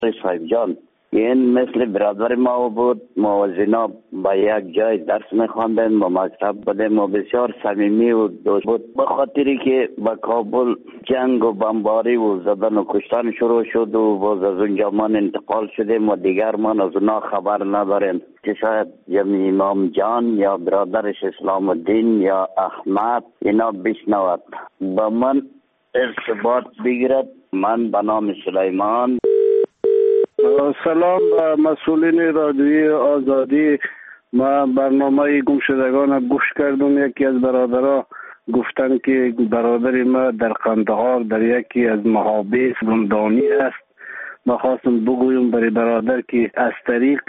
صاحب جان، این مثل برادر ما بود. ما و زینا با یک جای درس میخواندیم، با مکتب بودیم و بسیار صمیمی و دوست بود. به خاطری که با کابل جنگ و بمباری و زدن و کشتن شروع شد و باز از اونجا من انتقال شدیم و دیگر من از اونا خبر نداریم که شاید امام جان یا برادرش اسلام الدین یا احمد اینا بشنود با من ارتباط بگیرد. من به نام سلیمان. سلام به مسئولین رادیوی آزادی. ما برنامه گمشدگان گوش کردم. یکی از برادرها گفتن که برادر ما در قندهار در یکی از محابس زندانی است. ما خواستم بگویم برای برادر که از طریق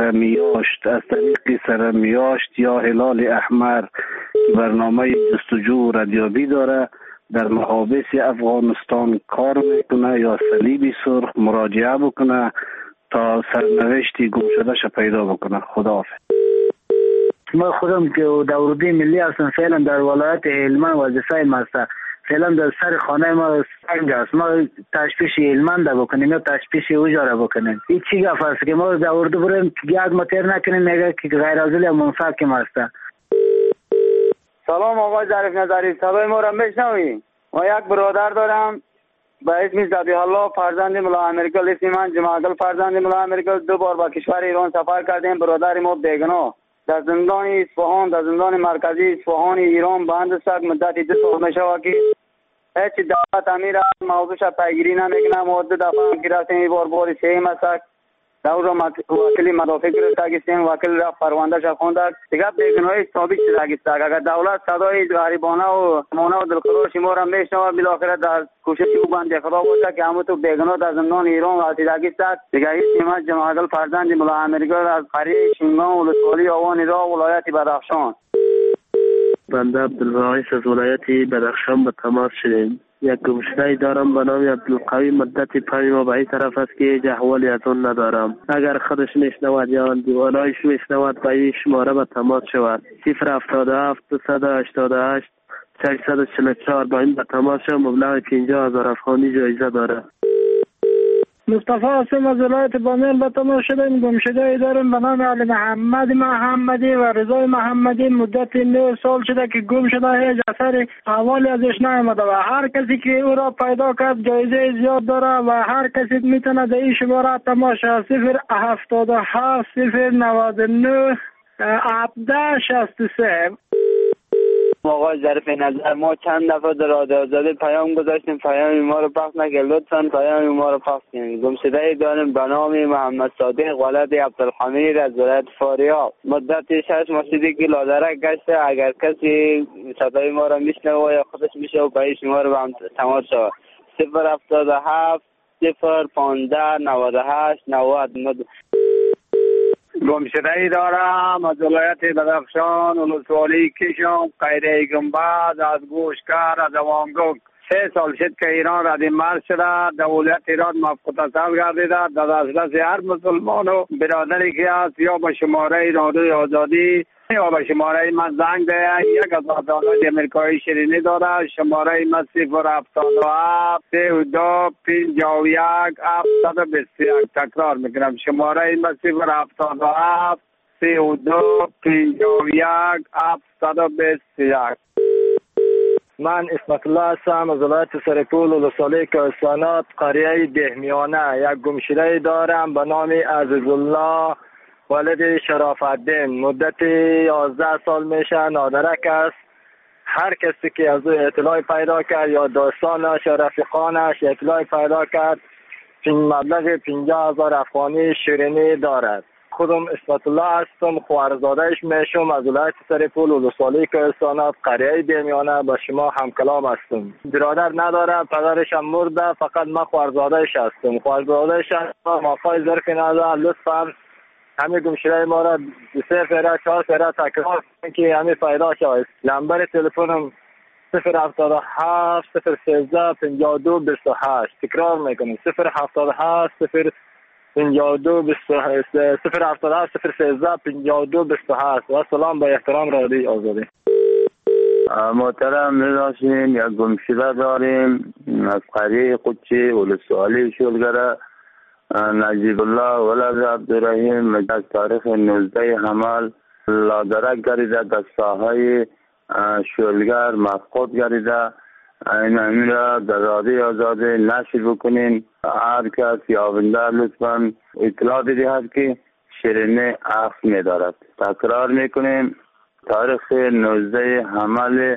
سرمیاشت یا هلال احمر برنامه جستجو ردیابی داره، در محابس افغانستان کار میکنه یا صلیب سرخ مراجعه بکنه تا سرنوشتی گم شدهش پیدا بکنه. خداحافظ. ما خودم که دوردی ملی هستم، فعلا در ولایت هلمند وظیفه ما است. فعلا در سر خانه ما سنگ است. ما تشپیش هلمند بکنیم یا تشپیش اوجا بکنیم. این چی گفت است که ما دورده بریم یک متر نکنیم، میگه که غیر عادل منفعل است. سلام آقای ظریف نظری، صدای ما را میشنوی؟ ما یک برادر دارم به اسم ذبیح الله فرزند ملا امریکا، اسم من جمعگل فرزند ملا امریکا. 2 بار به کشور ایران سفر کردیم. برادر ما بیگناه در زندان اصفهان، در زندان مرکزی اصفهان ایران بند است. مدت 2 سال میشه که هیچ دولت امیر موضوعش پیگیری نمیکنه. ما 2 دفعه که رفتیم، این بار سیم است. دور وکیل مدافع گرفتگیستیم، وکیل رفت پرونده شد خوندد دیگه بیگناهی ثابت شده است. اگر دولت صدای غریبانه و مانع و دلخراش ما را میشنوه، بالاخره در کوشش او بنده خدا باشه که همون تو بیگناه در زندان ایران رسیدگی است. دیگه این سیمت جمعگل فرزند ملا امریکا از قریه شینگان ولسوالی آوان را ولایت بدخشان. بنده عبدالواحد از ولایت بدخشان به تماس شدیم. یک گمشده دارم به نام عبدالقوی. مدت 5 ماه به این طرف است که هیچ احوالی از اون ندارم. اگر خودش میشنود یا دیوانایش میشنود به این شماره به تماس شود. 077 288 644 با این به تماس شد. مبلغ 50,000 افغانی جایزه داره. مصطفی هستم از ولایت بامیان به تماس شدیم. گمشده داریم به نام علی محمدی و رضای محمدی. مدت 9 سال شده که گم شده، هیچ اثر احوالی ازش نیامده و هر کسی که او را پیدا کرد جایزه زیاد داره و هر کسی میتونه در این شماره تماس شد. 077 099 1763. آقای ظریف نظر، ما چند دفعه در رادیو آزادی پیام گذاشتیم، پیام ما رو پخش نکرد. لطفاً پیام ما رو پخش کنید. گمشده داریم به نام محمد صادق ولد عبدالحمید از ولایت فاریاب. مدت 6 ماه که لادرک گشته. اگر کسی صدای ما رو میشنوه یا خودش میشه و به شما رو به هم تماس شود. 077 015 98 90. گمشده دارم از ولایت بدخشان ولسوالی کشم قیره گنبد از گوشکر از وانگوک. 3 سال شد که ایران ردیم مرد شده. دولت ایران مفقودسل گردیده. در دسترس هر مسلمان و برادری که هست یا به شماره رادیوی آزادی یا به شماره من زنگ ده. 1000 دلار امریکایی شیرینی داره. شماره من 077 32 51 721. تکرار میکنم، شماره من 077 32 51 721. من اسمت الله هستم از ولایت سرپول ولسوالی کوهستانات قریه دهمیانه. یک گمشده دارم به نام عزیز الله ولد شرف الدین. مدت 11 سال میشه نادرک است. هر کسی که از اطلاع پیدا کرد یا دوستانش یا رفیقانش اطلاع پیدا کرد مبلغ 50,000 افغانی شیرینی دارد. خودم اسمت الله هستم، خواهرزادهش میشم از ولایت سرپول ولسوالی کوهستانات قریه دهمیانه. با شما همکلام هستم. برادر نداره، پدرش هم مرده، فقط من خواهرزادهش هستم. خواهرزادهش هستم. آقای ظریف نظر لطفاً همین گمشده ما را 3 فره 4 فره تکرار کنید که همین پیدا شود. نمبر تلفنم 077 013 52 28. تکرار میکنم 077 52 28 077 013 52 28. و سلام به احترام رادیوی آزادی. محترم می‌داشتیم یک گمشده داریم از قریه قدچی ولسوالی شلگره. نجیب الله ولد عبدالرحیم از تاریخ 19 حمل لادرک گریده در ساحه شولگر مفقود گریده. این را در رادیو آزادی نشر بکنین. هر کس یابنده لطفا اطلاع بدهد که شیرینی عفو می‌دارد. تکرار میکنیم تاریخ 19 حمل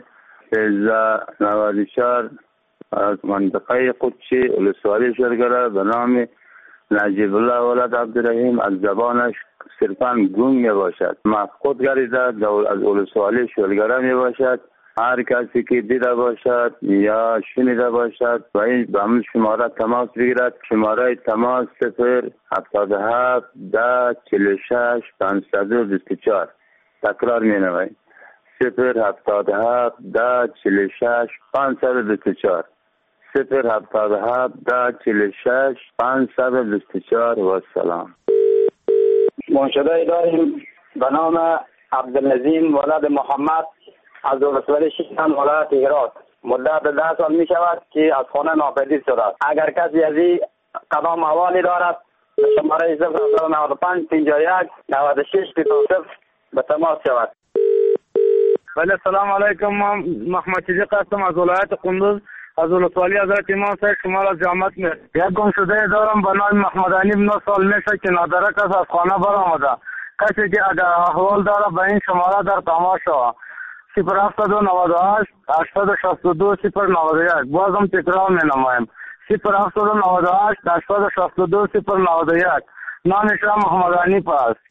1394 از منطقه قدسی ولسوالی شولگر به نام نجیب الله ولد عبدالرحیم از زبانش صرفا گم می باشد، مفقود گردیده از ولسوالی شولگر می باشد. هر کسی که دیده باشد یا شنیده باشد و این به همون شماره تماس بگیرد. شماره تماس 077 10 46 524. تکرار می نماییم 077 10 46 524 077 10 46 524 و سلام. منشده داریم به نام عبدالنظیم ولد محمد از ولسوالی شیشتن ولایت هرات. مدت 10 سال می شود که از خانه ناپدید شده. اگر کسی از این قدم حوالی دارد به شماره 095 51 96 0 به تماس شود. بله سلام علیکم. من محمد صدیق هستم از ولایت قندوز از ولسوالی حضرت امام صاحب شمال از جامعت می. یک گمشده دارم به نام محمد علی 9 سال میشه که نادرک است از خانه برآمده. کسی که اگر احوال داره به این شماره در تماس شود 0798 862 091. بازم تکرار می نمایم 0798 862 091. نامش محمد علی است.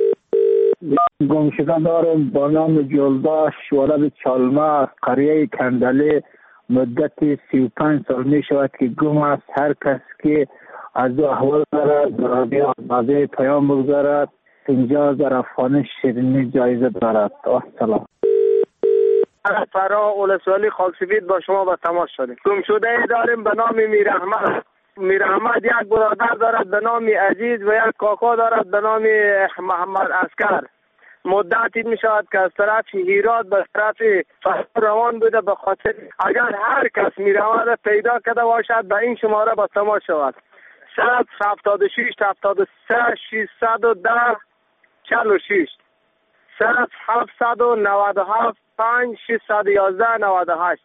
گمشده دارم با نام جلداش ولد چالما قریه کندلی. مدت 35 سال می شود که گم است. هر کس که از او احوال دارد رادیو آزادی پیام بگذارد. 50,000 افغان شیرینی جایزه دارد. السلام. فرا ولسوالی خاکسفید با شما به تماس شدیم. گمشده داریم به نام میر احمد. میر احمد یک برادر دارد به نام عزیز و یک کاکا دارد به نام محمد عسکر. مدتی می شود که از طرف هیرات به طرف روان بوده. به خاطر اگر هر کس میر احمد پیدا کرده باشد به این شماره به تماس شود 076 73 610 46 0797 5 611 98.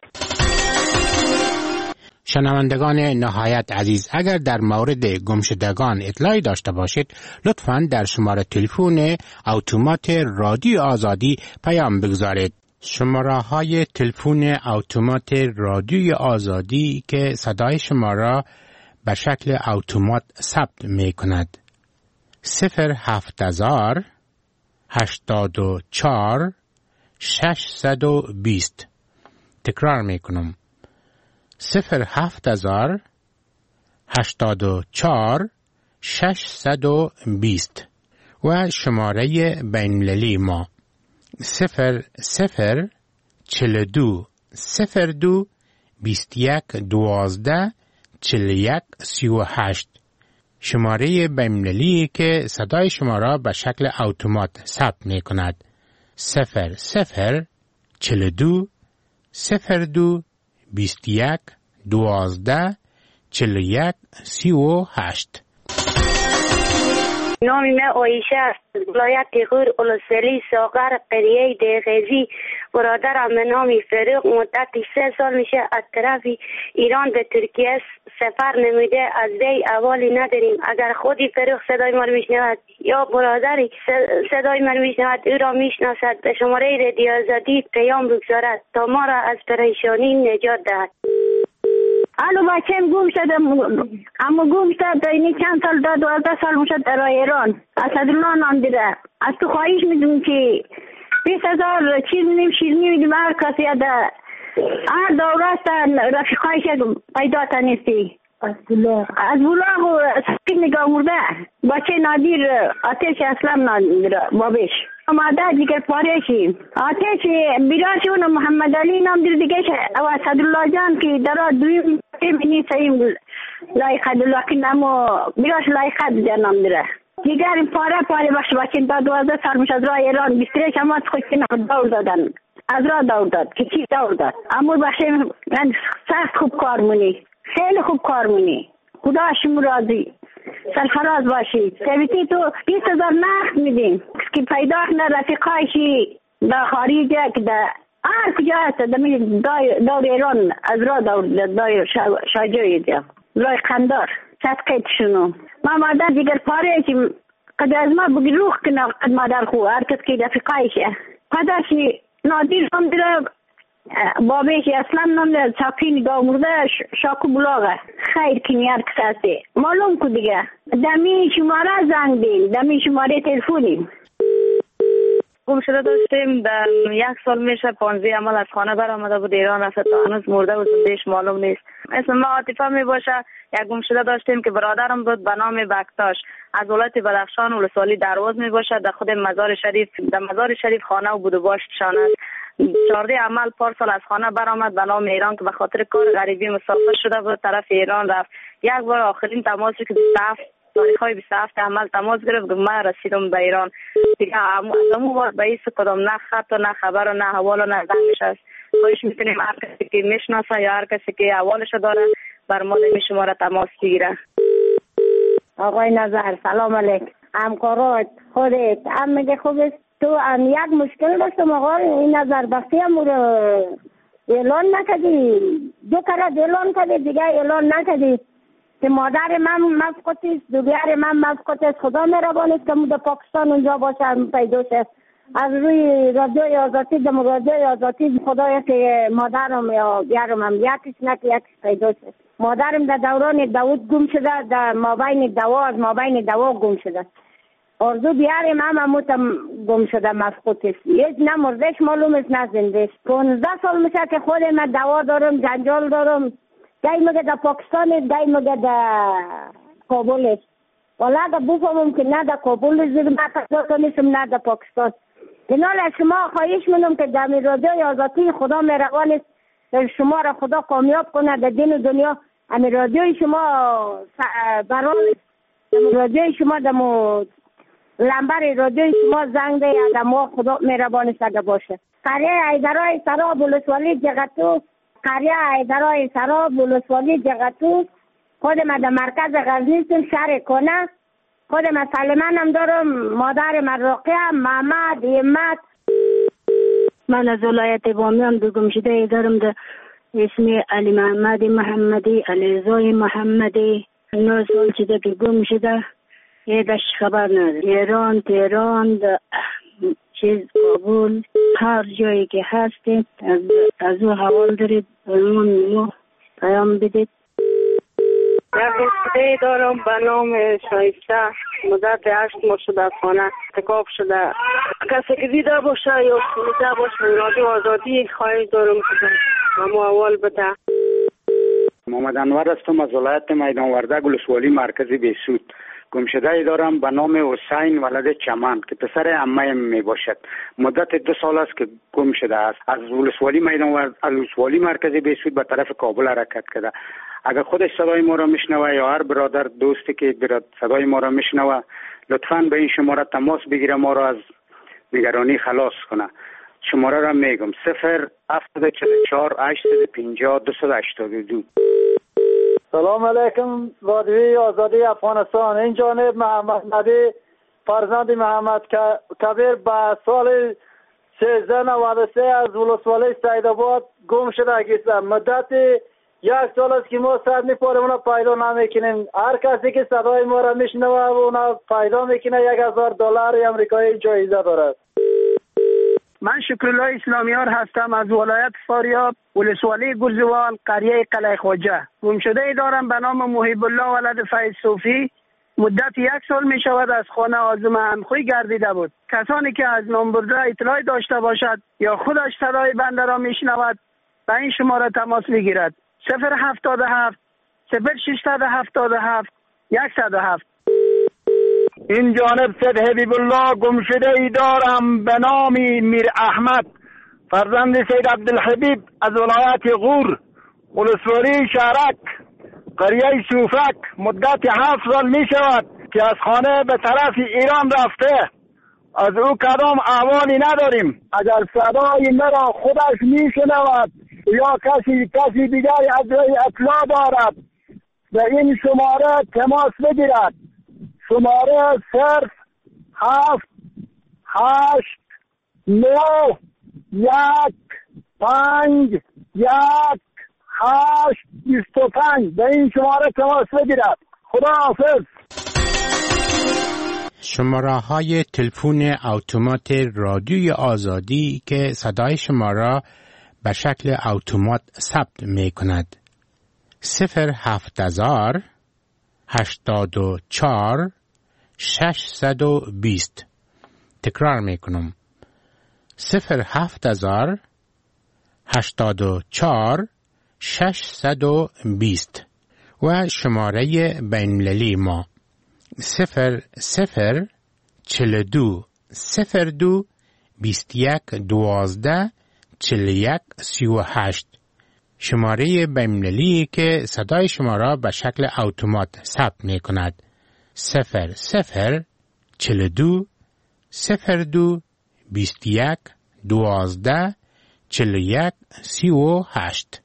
شنوندگان نهایت عزیز، اگر در مورد گمشدگان اطلاعی داشته باشید لطفاً در شماره تلفن اتومات رادیو آزادی پیام بگذارید. شماره های تلفن اتومات رادیو آزادی که صدای شما را به شکل اتومات ثبت می کند 07000 84 620. تکرار می کنم 07000 84 620 و شماره بین‌المللی ما 0042 02 21 12 41 38. شماره بین‌المللی که صدای شما را به شکل اتومات ثبت می کند 0042 02 21 12 41 38. نام من عایشه است. ولایت غور ولسوالی ساغر قریه دهغزی. برادرم به نام فاروق مدت 3 سال میشه از طرف ایران به ترکیه سفر نموده. از وی احوالی نداریم. اگر خودی فاروق صدای ما رو میشنود یا برادری صدای ما رو میشنود او را میشناسد به شماره رادیو آزادی پیام بگذارد تا ما را از پریشانی نجات دهد. الو بچه‌م گم شده، اما گم شده اینی چند سال 12 سال میشد در ایران. اسدالله نام دیده. از تو خواهش میدونم که 20,000 چیز میدیم شیرینی میدیم هر کسی هر دوره است رفیقایش پیدا تنیستی از بولاغ و سکین نگاه مرده بچه نادیر آتش اسلام نادیر بابش مادر دیگر پارشی آتش بیراش اون محمد علی نام دیگه او اسدالله جان که در دویم منی سیم لایق الله که نمو بیراش لایق جان نام دیره دیگر این پاره بخش بچه 12 سال میشه از راه ایران 23 شماعت خود که دور دادن از راه دور داد که چی دور داد اما بخشه من سخت خوب کار مونی خیلی خوب کار مونی خدا شما راضی سرفراز باشید. سویتی تو 20,000 نقد میدیم که پیدا کنه رفیقایشی در خارجه که در هر کجا هست دور ایران از را دور شاجوی دیم رای قندار صدقیتشونو ما مادر دیگر پاره که قد از ما بگی روح کنه قد مادر خو هر کس که رفیقایشه قدرشی نادیر هم دیره بابیشی اصلا نم چاپی نگاه مرده شاکو بلاغه خیر کنی هر کس هستی معلوم کو دیگه دمی شماره زنگ دیم دمی شماره تلفونیم. گم شده داشتیم در 1 سال میشه 15 عمل از خانه برآمده بود ایران رفته تا هنوز مرده و زندهش معلوم نیست. اسم ما عاطفه می باشه. یک گم شده داشتیم که برادرم بود به نام بکتاش از ولایت بدخشان ولسوالی درواز می باشه در خود مزار شریف خانه و بود و باشتشان است. 14 عمل پارسال از خانه برآمد به نام ایران که به خاطر کار غریبی مسافر شده بود طرف ایران رفت. یک بار آخرین تماسی که 27 تاریخ‌های 27 عمل تماس گرفت من رسیدم به ایران دیگه از اون وقت به هیچ کدام نه خط و نه خبر و نه حوال و نه زنگش است. خواهش می‌کنیم هر کسی که میشناسه یا هر کسی که حوالش داره بر ما این شماره تماس بگیره. آقای نظر سلام علیکم. همکارات خودت هم میگه خوب است تو یک مشکل داشتم آقا این نظر بختی هم اعلان نکردی 2 کرد اعلان کردی دیگه اعلان نکردی که مادر من مفقود است دوگر من مفقود است خدا مهربان است که در پاکستان اونجا باشه پیدا شه از روی رادیوی آزادی در رادیوی آزادی خدایا که مادرم یا بیارم هم یکیش نکه یکیش پیدا شه. مادرم در دوران داود گم شده در مابین دوا گم شده آرزو بیاریم هموتم گم شده مفقود است یک نه مردش معلوم است نه زنده است. 15 سال میشه که خود من دوا دارم جنجال دارم گاهی مگه در پاکستان است گاهی مگه در کابل است والا اگه بفهمم که نه در کابل زیر مقصد نیستم نه در پاکستان اینال از شما خواهش میکنم که در رادیوی آزادی خدا مهربان است شما را خدا کامیاب کنه در دین و دنیا امی رادیوی شما برای رادیوی شما دمو لنبر رادیوی شما زنگ ده دمو خدا مهربان است اگه باشه. قریه ایدرای سراب ولسوالی جغتو خود من در مرکز غزنی شهر کنه خود من سلیمان هم دارم مادر من رقیه محمد همت. من از ولایت بامیان گم شده دارم در اسم علی محمدی علیزای محمدی 9 سال شده که گم شده یه خبر نداره ایران تهران چیز کابل هر جایی که هستید از او حوال دارید برمون پیام بدید. یک گمشده دارم به نام شایسته مدت 8 ماه شده از خانه تکاب شده کسی که دیده باشه یا شنیده باشه رادیو آزادی خواهش دارم که همو اول بده. محمد انور هستم از ولایت میدان وردک ولسوالی مرکز بیسود. گمشده دارم به نام حسین ولد چمن که پسر عمه می باشد مدت 2 سال است که گم شده است از ولسوالی میدان ولسوالی مرکز بیسود به طرف کابل حرکت کرده. اگر خودش صدای ما را میشنوه یا هر برادر دوستی که صدای ما را میشنوه لطفاً به این شماره تماس بگیره ما را از نگرانی خلاص کنه. شماره را میگم 0744 850 282. سلام علیکم رادیوی آزادی افغانستان. این جانب محمد ندی فرزند محمد کبیر به سال 1393 از ولسوالی سیدآباد گم شده است. مدت 1 سال است که ما سر میپاریم اونا پیدا نمیکنیم. هر کسی که صدای ما را میشنوه اونا پیدا میکنه $1000 امریکایی جایزه دارد. من شکرالله اسلامیار هستم از ولایت فاریاب ولسوالی گلزوال قریه قلعه خواجه. گمشده دارم به نام محب الله ولد فیض صوفی مدت 1 سال می شود از خانه آزم همخوی گردیده بود. کسانی که از نامبرده اطلاعی داشته باشد یا خودش صدای بنده را می شنود به این شماره تماس بگیرد 077 0677 107. این جانب سید حبیب الله گمشده ای دارم به نام میر احمد فرزند سید عبدالحبیب از ولایت غور ولسوالی شهرک قریه صوفک مدت 7 سال می شود که از خانه به طرف ایران رفته. از او کدام احوالی نداریم. اگر صدای مرا خودش می شنود یا کسی دیگری از اطلاع دارد به این شماره تماس بگیرد. شماره 078915185 به این شماره تماس بگیرد. خدا حافظ. شماره های تلفن اتومات رادیوی آزادی که صدای شما را به شکل اتومات ثبت می کند 07000 84 620. تکرار می کنم 07000 84 620 و شماره بین‌المللی ما 0042 02 21 12 41 38. شماره بین‌المللی که صدای شما را به شکل اتومات ثبت می کند 0042 02 21 12 41 38.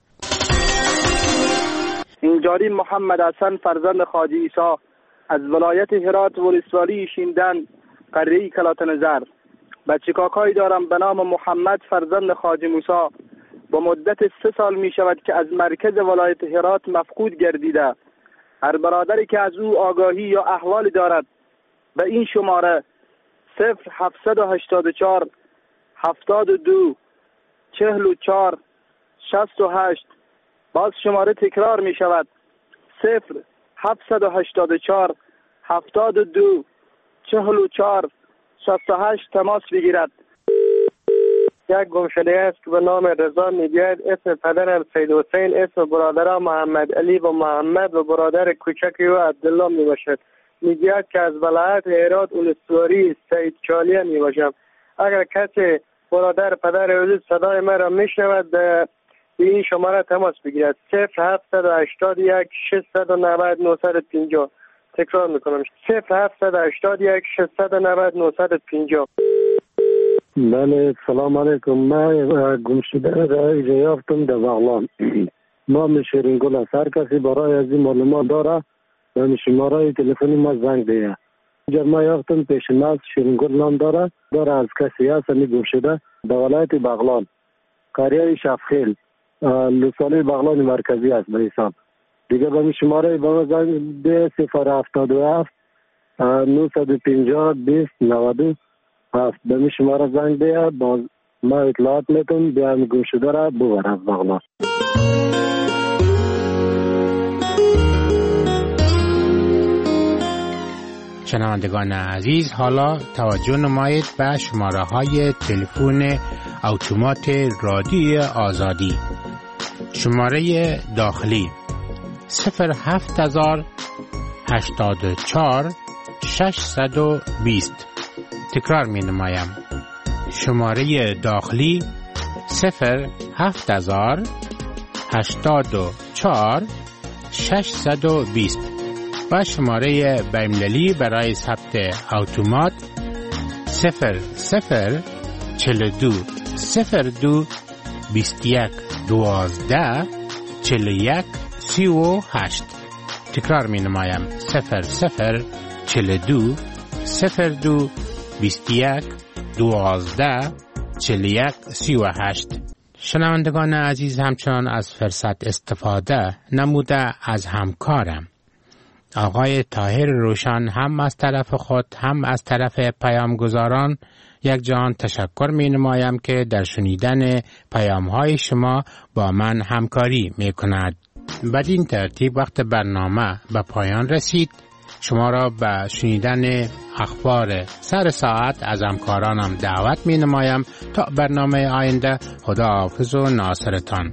اینجاری محمد حسن فرزند خواجه عیسی از ولایت هرات ولسوالی شیندن قریه کلات نظر. بچه کاکایی دارم به نام محمد فرزند خواجه موسی. با مدت 3 سال می شود که از مرکز ولایت هرات مفقود گردیده. هر برادری که از او آگاهی یا احوالی دارد به این شماره 0784 72 44 68. باز شماره تکرار می شود 0784 72 44 68 تماس بگیرد. یک گمشده است که به نام رضا میگوید اسم پدرم سید حسین، اسم برادرم محمد علی و محمد و برادر کوچک او عبدالله می باشد. میگوید که از ولایت هرات ولسوالی سید چالیه می باشم. اگر کسی برادر پدر او صدای مرا میشنود به این شماره تماس بگیرد 0781 690 950. تکرار میکنم 0781 690 950. بله سلام علیکم. من گمشده را یافتم در بغلان. نام شیرینگل است. هر کسی برای از این معلومات داره به شماره تلفنی ما زنگ ده. اینجا ما یافتم پیشنهاد شیرینگل نام داره از کسی هست می گمشده در ولایت بغلان قریه شفخیل لسالی بغلان مرکزی است به حساب. دیگه به این شماره با ما زنگ ده 077 950 20 92 هست. به این شماره زنگ ده با ما اطلاعات میتون بیا می گمشده را ببر از بغلان. شنوندگان عزیز، حالا توجه نمایید به شماره های تلفن اتومات رادیوی آزادی. شماره داخلی 07000 84 620. تکرار می نمایم. شماره داخلی 07000 84 620 و شماره بین‌المللی برای ثبت اتومات 0042 02 21 12 41 38. تکرار می نمایم 0042 02 21 12 41 38. شنوندگان عزیز، همچنان از فرصت استفاده نموده از همکارم آقای طاهر روشن هم از طرف خود هم از طرف پیامگزاران یک جهان تشکر می نمایم که در شنیدن پیام های شما با من همکاری می کند. بدین ترتیب وقت برنامه به پایان رسید. شما را به شنیدن اخبار سر ساعت از همکارانم دعوت می نمایم. تا برنامه آینده، خدا حافظ و ناصرتان.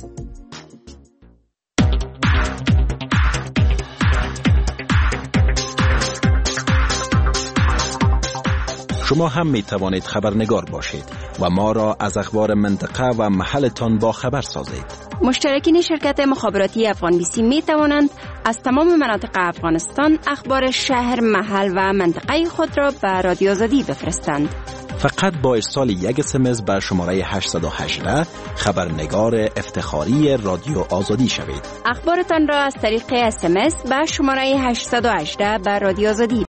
شما هم می توانید خبرنگار باشید و ما را از اخبار منطقه و محلتان با خبر سازید. مشترکین شرکت مخابراتی افغان بیسی می توانند از تمام مناطق افغانستان اخبار شهر، محل و منطقه خود را به رادیو آزادی بفرستند. فقط با ارسال یک SMS به شماره 818 خبرنگار افتخاری رادیو آزادی شوید. اخبارتان را از طریق SMS به شماره 818 به رادیو آزادی